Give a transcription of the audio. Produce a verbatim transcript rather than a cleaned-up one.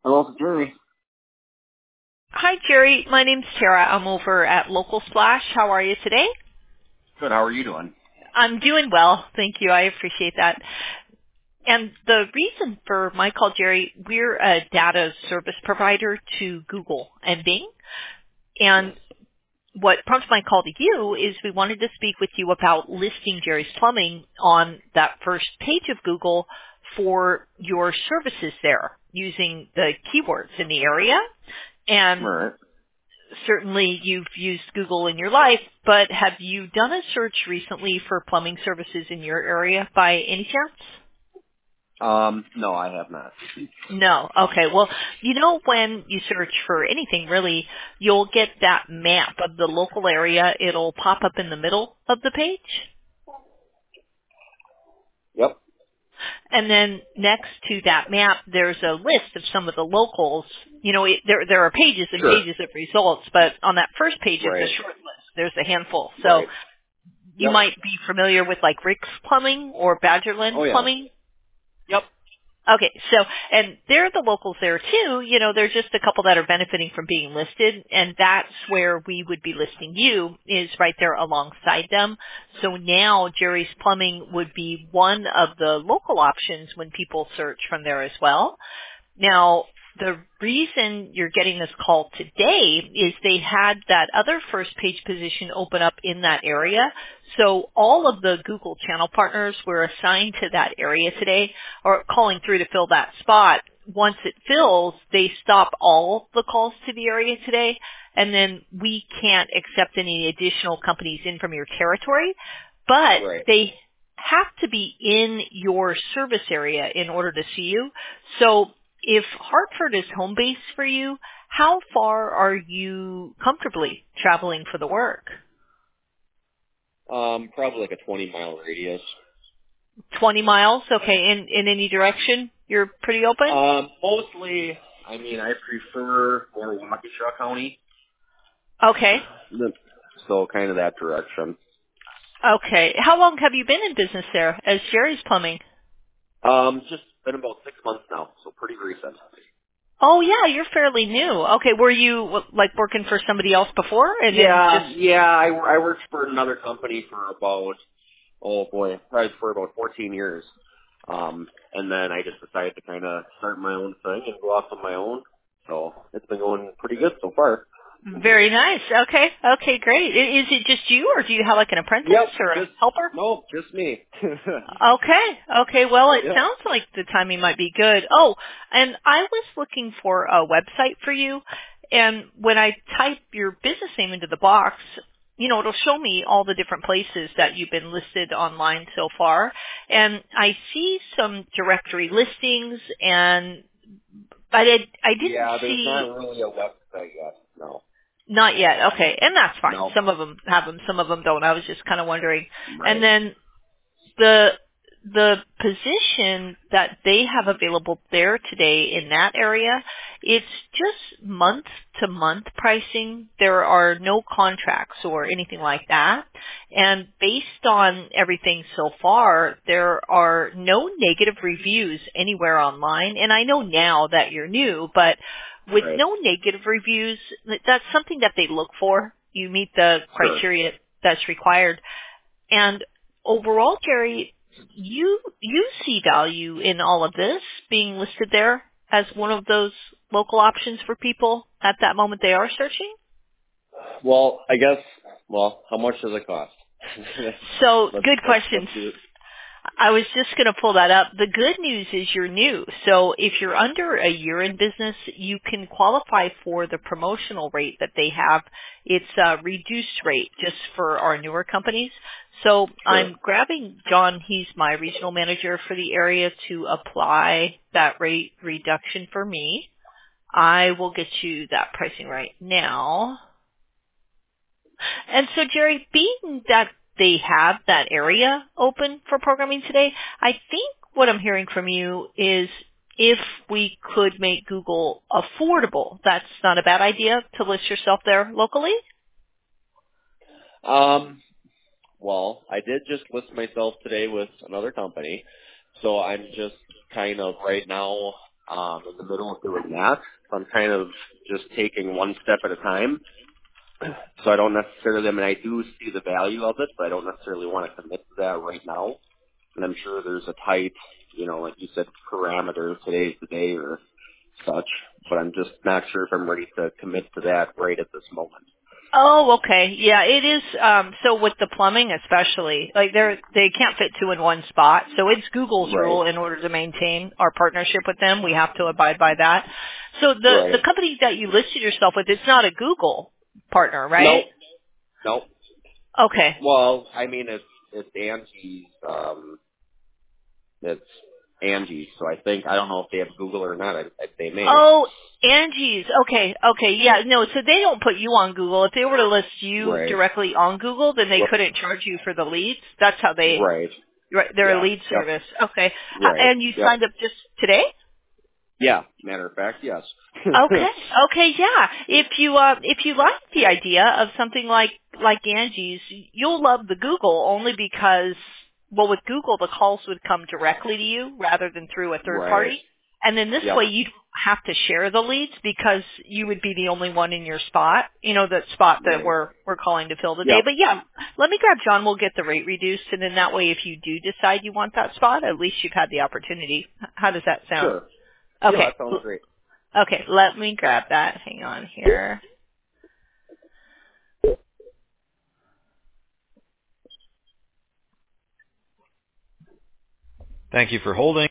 Hello, Jerry. Hi, Jerry. My name's Tara. I'm over at Local Splash. How are you today? Good. How are you doing? I'm doing well. Thank you. I appreciate that. And the reason for my call, Jerry, we're a data service provider to Google and Bing. And what prompted my call to you is we wanted to speak with you about listing Jerry's Plumbing on that first page of Google for your services there using the keywords in the area. And Right. certainly you've used Google in your life, but have you done a search recently for plumbing services in your area by any chance? Um, no, I have not. No. Okay. Well, you know, when you search for anything really, you'll get that map of the local area. It'll pop up in the middle of the page. Yep. And then next to that map, there's a list of some of the locals. You know, it, there there are pages and Sure. pages of results, but on that first page of the Right. short list, there's a handful. So Right. you Yep. might be familiar with like Rick's Plumbing or Oh, Badgerland yeah. Plumbing. Yep. Okay, so, and they're the locals there too. You know, there's just a couple that are benefiting from being listed, and that's where we would be listing you, is right there alongside them. So now Jerry's Plumbing would be one of the local options when people search from there as well. Now, the reason you're getting this call today is they had that other first page position open up in that area. So all of the Google channel partners were assigned to that area today or calling through to fill that spot. Once it fills, they stop all the calls to the area today, and then we can't accept any additional companies in from your territory, but Right. they have to be in your service area in order to see you. So if Hartford is home base for you, how far are you comfortably traveling for the work? Um, probably like a twenty mile radius. twenty miles? Okay. In, in any direction? You're pretty open? Um, mostly, I mean, I prefer more Waukesha County. Okay. So kind of that direction. Okay. How long have you been in business there as Jerry's Plumbing? Um, just been about six months now, so pretty recent. Oh yeah, you're fairly new. Okay. Were you like working for somebody else before and then Yeah, just, yeah. I, I worked for another company for about, oh boy, probably for about fourteen years. Um, and then I just decided to kind of start my own thing and go off on my own. So it's been going pretty good so far. very nice. Okay. Okay, great. I- Is it just you or do you have like an apprentice Yep, or a just, helper? no, just me. Okay. Okay. Well, it Yep. sounds like the timing might be good. Oh, and I was looking for a website for you, and when I type your business name into the box, you know, it'll show me all the different places that you've been listed online so far, and I see some directory listings, and but I, I didn't Yeah, there's see. not really a website yet. No. Not yet. Okay, and that's fine. No. Some of them have them, some of them don't. I was just kind of wondering, and Right. then the the position that they have available there today in that area, it's just month to month pricing. There are no contracts or anything like that. And based on everything so far, there are no negative reviews anywhere online. And I know now that you're new, but with Right. no negative reviews, that's something that they look for. You meet the Sure. criteria that's required. And overall, Jerry, you you see value in all of this being listed there as one of those local options for people at that moment they are searching? Well, I guess, well, how much does it cost? So, let's, good let's, let's questions. do it. I was just going to pull that up. The good news is you're new. So if you're under a year in business, you can qualify for the promotional rate that they have. It's a reduced rate just for our newer companies. So Sure. I'm grabbing John, he's my regional manager for the area, to apply that rate reduction for me. I will get you that pricing right now. And so, Jerry, being that they have that area open for programming today, I think what I'm hearing from you is if we could make Google affordable, that's not a bad idea to list yourself there locally? Um, well, I did just list myself today with another company, so I'm just kind of right now um, in the middle of doing that. So I'm kind of just taking one step at a time. So I don't necessarily, I mean, I do see the value of it, but I don't necessarily want to commit to that right now. And I'm sure there's a tight, you know, like you said, parameter, today's the day or such, but I'm just not sure if I'm ready to commit to that right at this moment. Oh, okay. Yeah, it is. Um, so with the plumbing especially, like they're, they can't fit two in one spot. So it's Google's Right. rule in order to maintain our partnership with them. We have to abide by that. So the, the Right. company that you listed yourself with, it's not a Google partner, right? Nope. Nope. Okay. Well, I mean, it's, it's Angie's, um, it's Angie's, so I think, I don't know if they have Google or not. I, I, they may. Oh, Angie's. Okay, okay, yeah. No, so they don't put you on Google. If they were to list you Right. directly on Google, then they couldn't charge you for the leads. That's how they, Right. right, they're a Yeah. lead Yep. service. Okay. Uh, Right. and you Yep. signed up just today? Yeah. Matter of fact, yes. Okay. Okay. Yeah. If you uh, if you like the idea of something like like Angie's, you'll love the Google only because well, with Google the calls would come directly to you rather than through a third Right. party, and then this Yep. way you don't have to share the leads because you would be the only one in your spot. You know, the spot that Right. we're we're calling to fill today. Yep. But yeah, let me grab John. We'll get the rate reduced, and then that way, if you do decide you want that spot, at least you've had the opportunity. How does that sound? Sure. Yeah, Okay. that sounds great. Okay, let me grab that. Hang on here. Thank you for holding.